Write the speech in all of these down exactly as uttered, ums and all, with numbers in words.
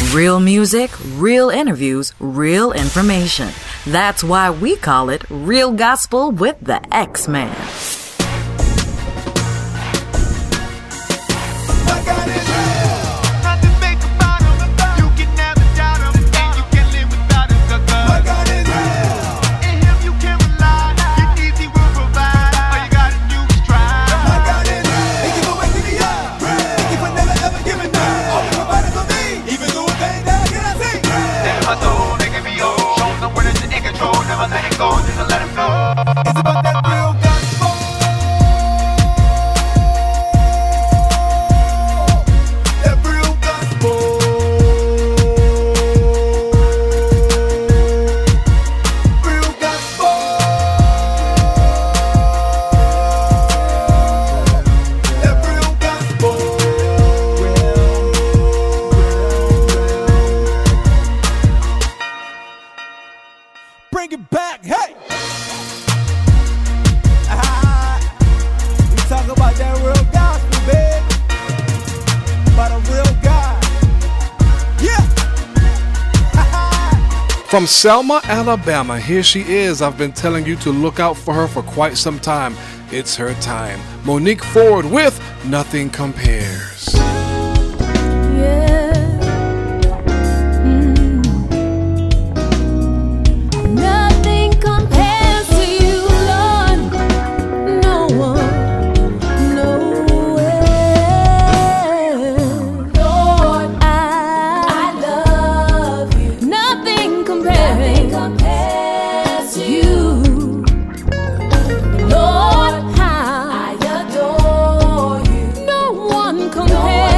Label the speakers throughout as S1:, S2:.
S1: Real music, real interviews, real information. That's why we call it Real Gospel with the X-Man.
S2: Bring it back, hey! Ah, we talk about that real gospel, baby. About a real God. Yeah!
S3: From Selma, Alabama, here she is. I've been telling you to look out for her for quite some time. It's her time. Monique Ford with Nothing Compares.
S4: Lord, how I adore you. No one compares.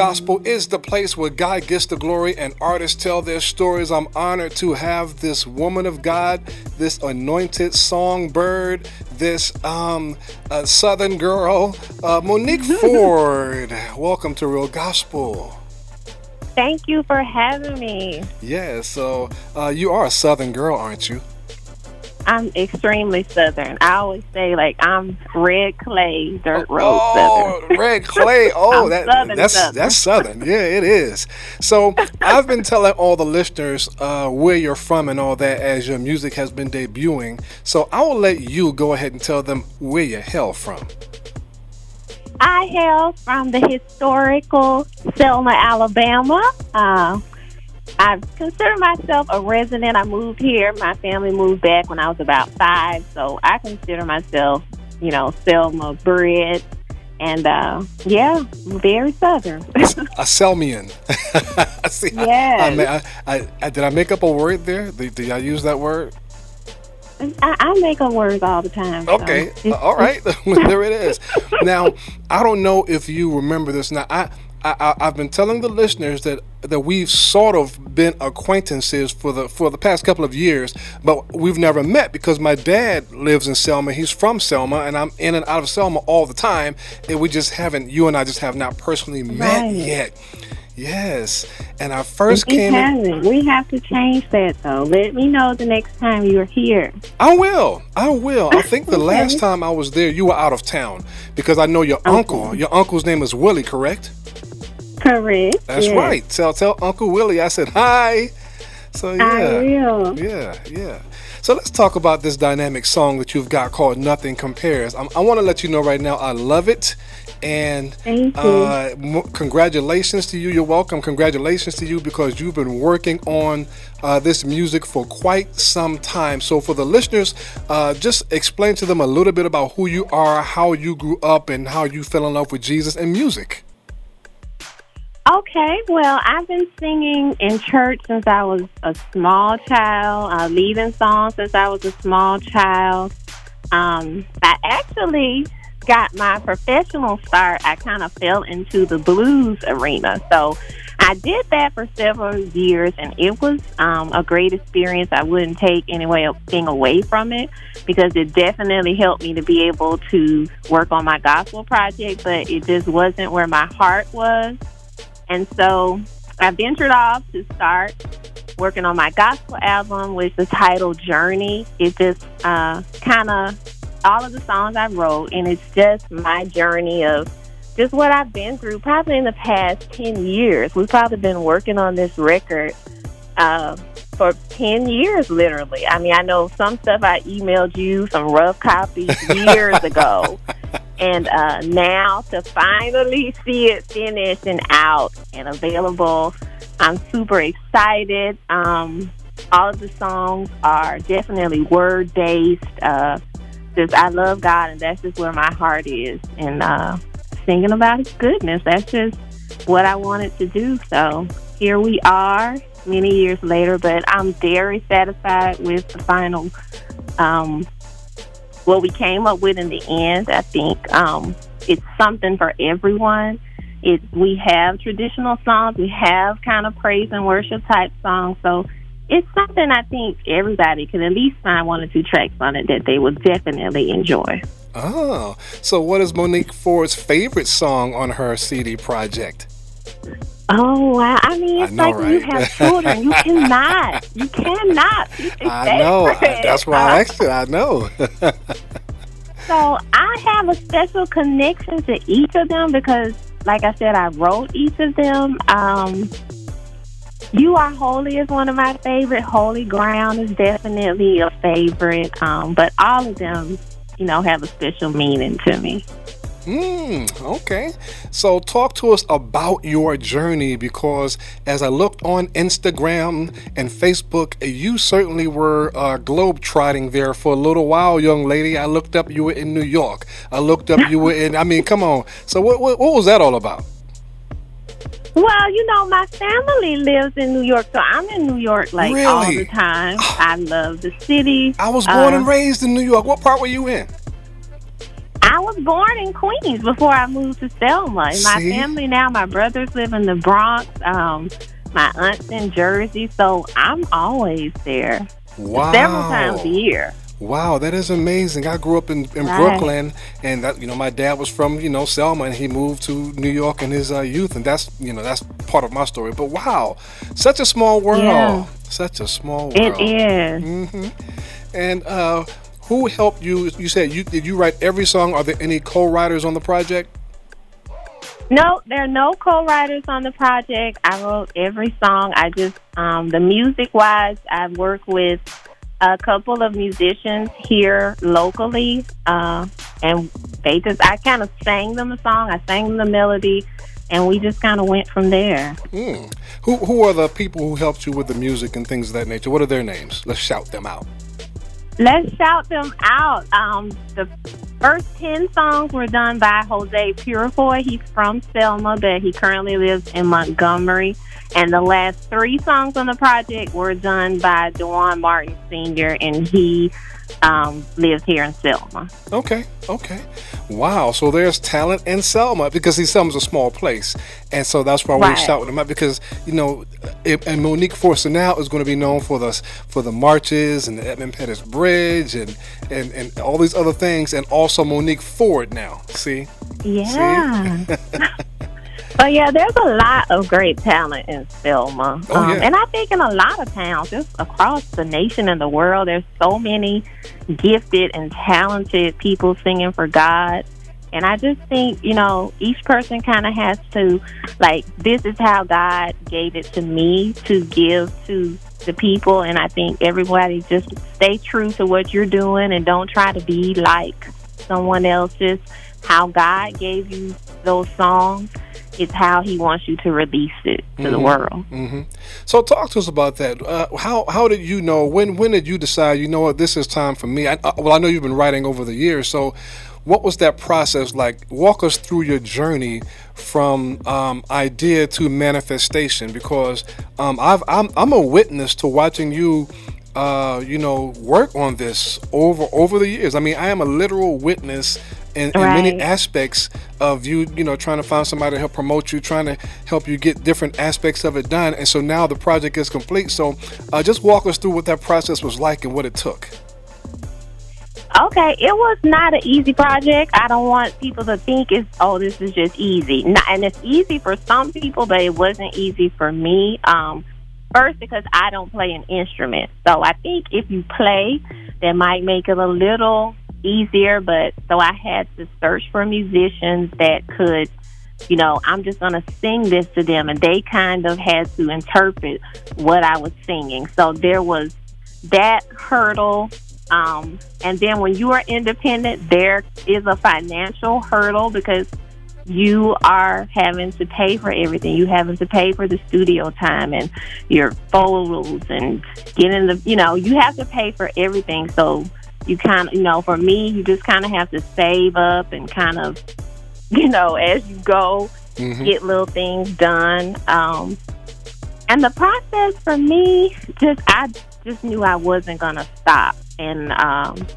S3: Gospel is the place where God gets the glory and artists tell their stories. I'm honored to have this woman of God, this anointed songbird, this um, uh, Southern girl, uh, Monique Ford. Welcome to Real Gospel.
S4: Thank you for having me.
S3: Yeah, so uh, you are a Southern girl, aren't you?
S4: I'm extremely Southern. I always say, like, I'm red clay, dirt road
S3: oh,
S4: Southern.
S3: red clay. Oh,
S4: I'm
S3: that,
S4: Southern,
S3: that's
S4: Southern.
S3: that's Southern. Yeah, it is. So I've been telling all the listeners uh, where you're from and all that as your music has been debuting. So I will let you go ahead and tell them where you hail from.
S4: I hail from the historical Selma, Alabama. Uh, I consider myself a resident. I moved here. My family moved back when I was about five, so I consider myself, you know, Selma bred. And, uh, yeah, very Southern.
S3: A Selmian. See,
S4: yes.
S3: I, I, I, I, did I make up a word there? Did, did I use that word?
S4: I, I make up words all the time.
S3: Okay,
S4: so.
S3: uh, all right. There it is. Now, I don't know if you remember this. Now, I, I, I've been telling the listeners that, that we've sort of been acquaintances for the for the past couple of years, but we've never met because my dad lives in Selma. He's from Selma, and I'm in and out of Selma all the time, and we just haven't, you and I just have not personally met
S4: Right.
S3: yet. Yes, and I first
S4: we
S3: came in.
S4: haven't. We have to change that, though. Let me know the next time you're here.
S3: I will. I will. I think the
S4: Okay.
S3: last time I was there, you were out of town because I know your
S4: Okay.
S3: uncle. Your uncle's name is Willie, correct?
S4: Correct.
S3: That's
S4: yes.
S3: right. Tell tell Uncle Willie I said hi. So yeah,
S4: I will.
S3: yeah, yeah. So let's talk about this dynamic song that you've got called "Nothing Compares." I'm, I want to let you know right now, I love it, and
S4: Thank you.
S3: uh, m- congratulations to you. You're welcome. Congratulations to you because you've been working on uh, this music for quite some time. So for the listeners, uh, just explain to them a little bit about who you are, how you grew up, and how you fell in love with Jesus and music.
S4: Okay, well, I've been singing in church since I was a small child, uh, leading songs since I was a small child. Um, I actually got my professional start. I kind of fell into the blues arena. So I did that for several years, and it was um, a great experience. I wouldn't take anything away from it because it definitely helped me to be able to work on my gospel project, but it just wasn't where my heart was. And so I ventured off to start working on my gospel album, which is titled Journey. It just uh, kind of, all of the songs I wrote, and it's just my journey of just what I've been through probably in the past ten years. We've probably been working on this record uh, for ten years, literally. I mean, I know some stuff I emailed you, some rough copies years ago. And uh, now to finally see it finished and out and available, I'm super excited. Um, all of the songs are definitely word-based. Uh, just I love God, and that's just where my heart is. And uh, singing about His goodness, that's just what I wanted to do. So here we are, many years later, but I'm very satisfied with the final um what we came up with in the end. I think um, it's something for everyone. It, we have traditional songs. We have kind of praise and worship type songs. So it's something I think everybody can at least find one or two tracks on it that they will definitely enjoy.
S3: Oh, so what is Monique Ford's favorite song on her C D project?
S4: Oh, wow. I mean, it's
S3: I know,
S4: like when you
S3: right?
S4: have children, you cannot. You cannot. pick a
S3: I know.
S4: favorite.
S3: I, that's why I asked you. I know.
S4: So I have a special connection to each of them because, like I said, I wrote each of them. Um, You Are Holy is one of my favorite. Holy Ground is definitely a favorite. Um, but all of them, you know, have a special meaning to me.
S3: Hmm, okay. So talk to us about your journey because as I looked on Instagram and Facebook, you certainly were uh, globe-trotting there for a little while, young lady. I looked up you were in New York. I looked up you were in, I mean, come on. So what, what, what was that all about?
S4: Well, you know, my family lives in New York, so I'm in New York like
S3: Really?
S4: all the time. I love the city.
S3: I was born
S4: Uh,
S3: and raised in New York. What part were you in?
S4: I was born in Queens before I moved to Selma. And my
S3: See?
S4: family now, my brothers live in the Bronx, um, my aunt's in Jersey, so I'm always there.
S3: Wow.
S4: Several times a year.
S3: Wow, that is amazing. I grew up in, in
S4: Right.
S3: Brooklyn, and that, you know, my dad was from, you know, Selma, and he moved to New York in his uh, youth, and that's, you know, that's part of my story. But wow, such a small world.
S4: Yeah.
S3: Such a small world.
S4: It is.
S3: Mm-hmm. And uh, who helped you? You said you did you write every song? Are there any co-writers on the project?
S4: No, there are no co-writers on the project. I wrote every song. I just, um, the music-wise, I work with a couple of musicians here locally, uh, and they just, I kind of sang them a song. I sang them the melody, and we just kind of went from there.
S3: Mm. Who who are the people who helped you with the music and things of that nature? What are their names? Let's shout them out.
S4: Let's shout them out. Um, the first ten songs were done by Jose Purifoy. He's from Selma, but he currently lives in Montgomery. And the last three songs on the project were done by Dewan Martin Senior, and he um, lives here in Selma.
S3: Okay, okay. Wow, so there's talent in Selma, because see, Selma's a small place. And so that's why we
S4: Right.
S3: shout them out, because, you know, it, and Monique Forcinal is going to be known for the, for the marches and the Edmund Pettus Bridge and, and, and all these other things, and also Monique Ford now, see?
S4: Yeah. So, yeah, there's a lot of great talent in Selma.
S3: Oh,
S4: um,
S3: yeah.
S4: And I think in a lot of towns, just across the nation and the world, there's so many gifted and talented people singing for God. And I just think, you know, each person kind of has to, like, this is how God gave it to me to give to the people. And I think everybody just stay true to what you're doing and don't try to be like someone else. Just how God gave you those songs. It's how he wants you to release it to the world.
S3: Mm-hmm. So talk to us about that. Uh, how how did you know, when when did you decide, you know what, this is time for me? I, uh, well, I know you've been writing over the years, so what was that process like? Walk us through your journey from um, idea to manifestation, because um, I've, I'm, I'm a witness to watching you uh, you know, work on this over over the years. I mean, I am a literal witness in, in
S4: Right.
S3: many aspects of you, you know, trying to find somebody to help promote you, trying to help you get different aspects of it done. And so now the project is complete. So uh, just walk us through what that process was like and what it took.
S4: Okay, it was not an easy project. I don't want people to think it's, oh, this is just easy. Not, and it's easy for some people, but it wasn't easy for me. Um, first, because I don't play an instrument. So I think if you play, that might make it a little easier. But so I had to search for musicians that could, you know, I'm just going to sing this to them. And they kind of had to interpret what I was singing. So there was that hurdle. Um, and then when you are independent, there is a financial hurdle because you are having to pay for everything. You having to pay for the studio time and your photos and getting the, you know, you have to pay for everything. So you kind of, you know, for me, you just kind of have to save up and kind of, you know, as you go,
S3: Mm-hmm.
S4: get little things done. Um, and the process for me, just, I just knew I wasn't going to stop. And um,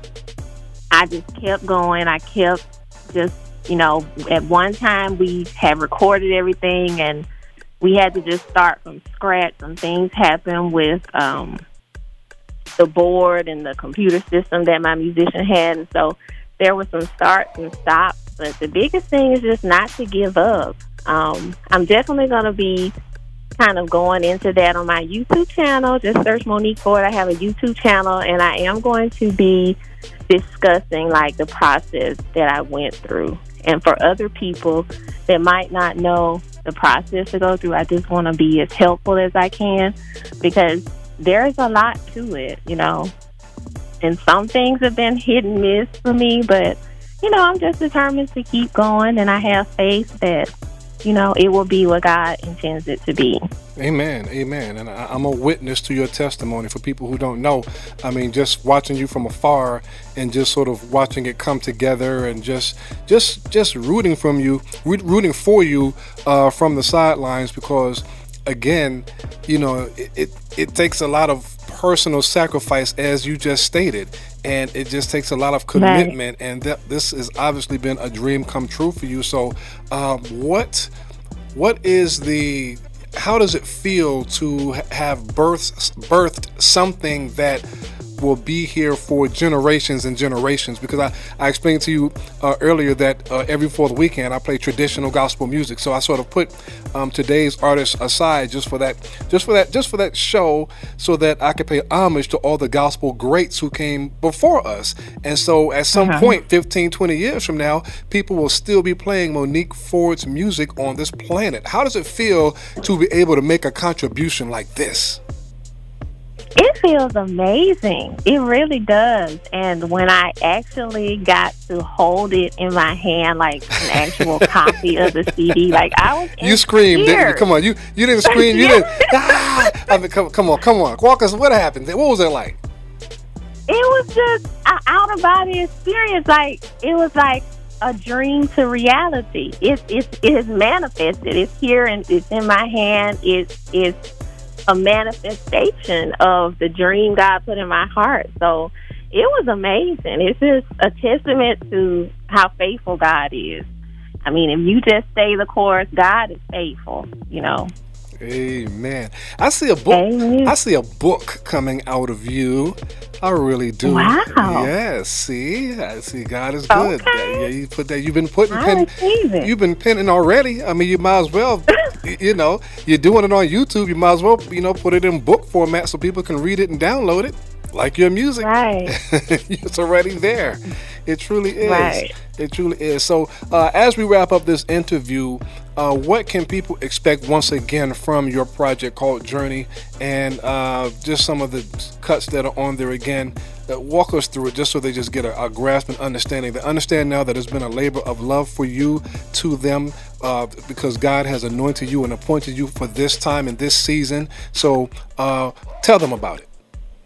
S4: I just kept going. I kept just, you know, at one time we had recorded everything and we had to just start from scratch. Some things happened with um, the board and the computer system that my musician had. And so there were some starts and stops. But the biggest thing is just not to give up. Um, I'm definitely going to be kind of going into that on my YouTube channel. Just search Monique Ford. I have a YouTube channel, and I am going to be discussing like the process that I went through. And for other people that might not know the process to go through, I just want to be as helpful as I can because there is a lot to it, you know. And some things have been hit and miss for me, but you know, I'm just determined to keep going, and I have faith that, you know, it will be what God intends it to be.
S3: Amen, amen. And I, I'm a witness to your testimony. For people who don't know, I mean, just watching you from afar and just sort of watching it come together and just just just rooting from you, rooting for you uh, from the sidelines because, again, you know, it, it, it takes a lot of personal sacrifice, as you just stated, and it just takes a lot of commitment. Right. And that this has obviously been a dream come true for you. So, um, what what is the how does it feel to have birthed birthed something that will be here for generations and generations? Because I, I explained to you uh, earlier that uh, every fourth weekend I play traditional gospel music. So I sort of put um, today's artists aside just for that, just for that, just for that show, so that I could pay homage to all the gospel greats who came before us. And so at some uh-huh. point, fifteen, twenty years from now, people will still be playing Monique Ford's music on this planet. How does it feel to be able to make a contribution like this?
S4: It feels amazing. It really does. And when I actually got to hold it in my hand, like an actual copy of the C D, like I was
S3: You screamed, didn't you? Come on, you you didn't scream. You didn't. Ah! I mean, come, come on, come on. Walk us, what happened? What was it like?
S4: It was just an out-of-body experience. Like, it was like a dream to reality. It, it, it has manifested. It's here and it's in my hand. It's, it's a manifestation of the dream God put in my heart. So it was amazing. It's just a testament to how faithful God is. I mean, if you just stay the course, God is faithful, you know.
S3: Amen. I see a book. Amen. I see a book coming out of you. I really do.
S4: Wow.
S3: Yes. See, I see. God is good.
S4: Okay.
S3: Yeah, you put that. You've been putting
S4: I
S3: pen.
S4: receive it.
S3: You've been penning already. I mean, you might as well. You know, you're doing it on YouTube. You might as well, you know, put it in book format so people can read it and download it, like your music.
S4: Right.
S3: It's already there. It truly is.
S4: Right.
S3: It truly is. So, uh, as we wrap up this interview, uh, what can people expect once again from your project called Journey, and uh, just some of the cuts that are on there again? Uh, walk us through it, just so they just get a, a grasp and understanding. They understand now that it's been a labor of love for you to them, uh, because God has anointed you and appointed you for this time and this season. So, uh, tell them about it.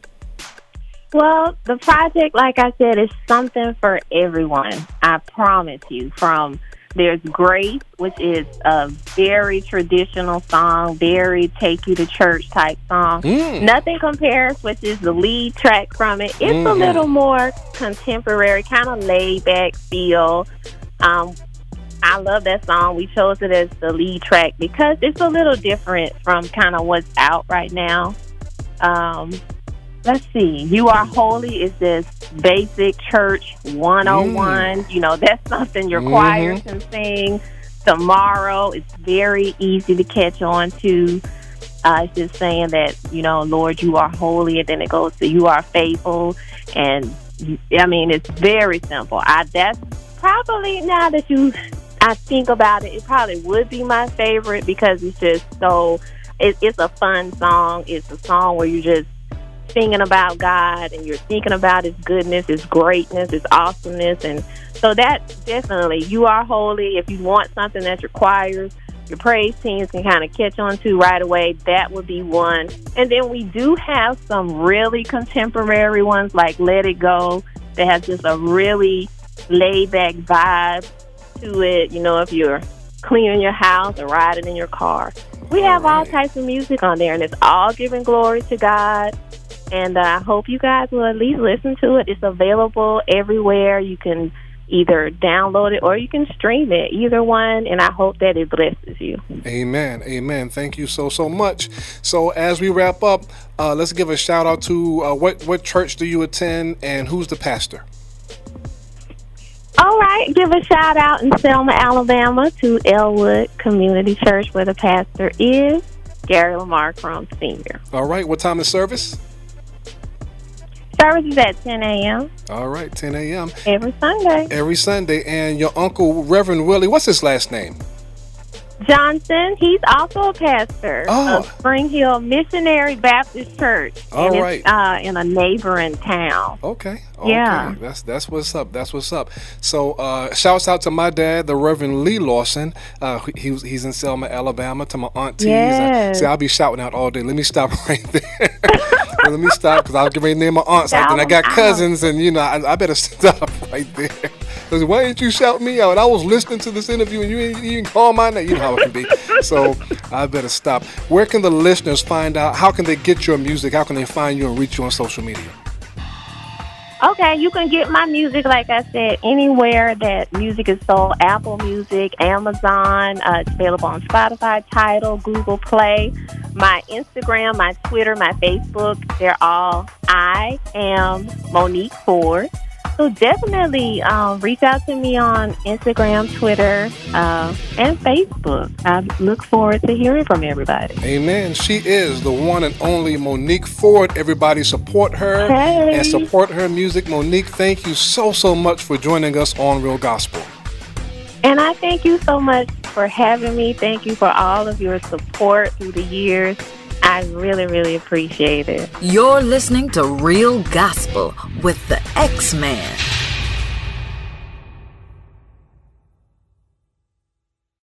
S4: Well, the project, like I said, is something for everyone. I promise you. From there's Grace, which is a very traditional song, very take you to church type song. Mm. Nothing Compares, which is the lead track from it. It's mm. a little more contemporary, kind of laid back feel. Um, I love that song. We chose it as the lead track because it's a little different from kind of what's out right now. Um, Let's see. You Are Holy is this basic church one oh one. Mm. You know, that's something your mm-hmm. choir can sing. Tomorrow, it's very easy to catch on to. Uh, it's just saying that, you know, Lord, you are holy. And then it goes to you are faithful. And, I mean, it's very simple. I That's probably, now that you, I think about it, it probably would be my favorite because it's just so, it, it's a fun song. It's a song where you just singing about God and you're thinking about His goodness, His greatness, His awesomeness. And so that definitely, You Are Holy. If you want something that requires your praise teams can kind of catch on to right away, that would be one. And then we do have some really contemporary ones like Let It Go that has just a really laid back vibe to it. You know, if you're cleaning your house or riding in your car, we have all types of music on there, and it's all giving glory to God. And I uh, hope you guys will at least listen to it. It's available everywhere. You can either download it or you can stream it, either one, and I hope that it blesses you.
S3: Amen. Amen. Thank you so, so much. So as we wrap up, uh, let's give a shout out to uh, what, what church do you attend and who's the pastor?
S4: All right. Give a shout out in Selma, Alabama to Elwood Community Church, where the pastor is Gary Lamar Crum Senior
S3: All right. What time is service?
S4: Service is at ten a.m.
S3: All right, ten a.m.
S4: Every Sunday.
S3: Every Sunday. And your uncle, Reverend Willie, what's his last name?
S4: Johnson. He's also a pastor
S3: oh.
S4: of Spring Hill Missionary Baptist Church.
S3: All
S4: and
S3: right.
S4: It's, uh, in a neighboring town.
S3: Okay. Okay.
S4: Yeah.
S3: That's that's what's up. That's what's up. So uh, shouts out to my dad, the Reverend Lee Lawson. Uh, he was, he's in Selma, Alabama. To my aunties.
S4: Yes.
S3: I, see, I'll be shouting out all day. Let me stop right there. Let me stop because I was getting ready to name my aunts. Like, then I got cousins, and you know, I, I better stop right there. Because why didn't you shout me out? I was listening to this interview, and you didn't even call my name. You know how it can be. So I better stop. Where can the listeners find out? How can they get your music? How can they find you and reach you on social media?
S4: Okay, you can get my music, like I said, anywhere that music is sold. Apple Music, Amazon. Uh, it's available on Spotify, Tidal, Google Play. My Instagram, my Twitter, my Facebook, they're all I am Monique Ford. So definitely um, reach out to me on Instagram, Twitter, uh, and Facebook. I look forward to hearing from everybody.
S3: Amen. She is the one and only Monique Ford. Everybody support her
S4: Hey.
S3: and support her music. Monique, thank you so, so much for joining us on Real Gospel.
S4: And I thank you so much for having me. Thank you for all of your support through the years. I really, really appreciate it.
S1: You're listening to Real Gospel with the X-Man.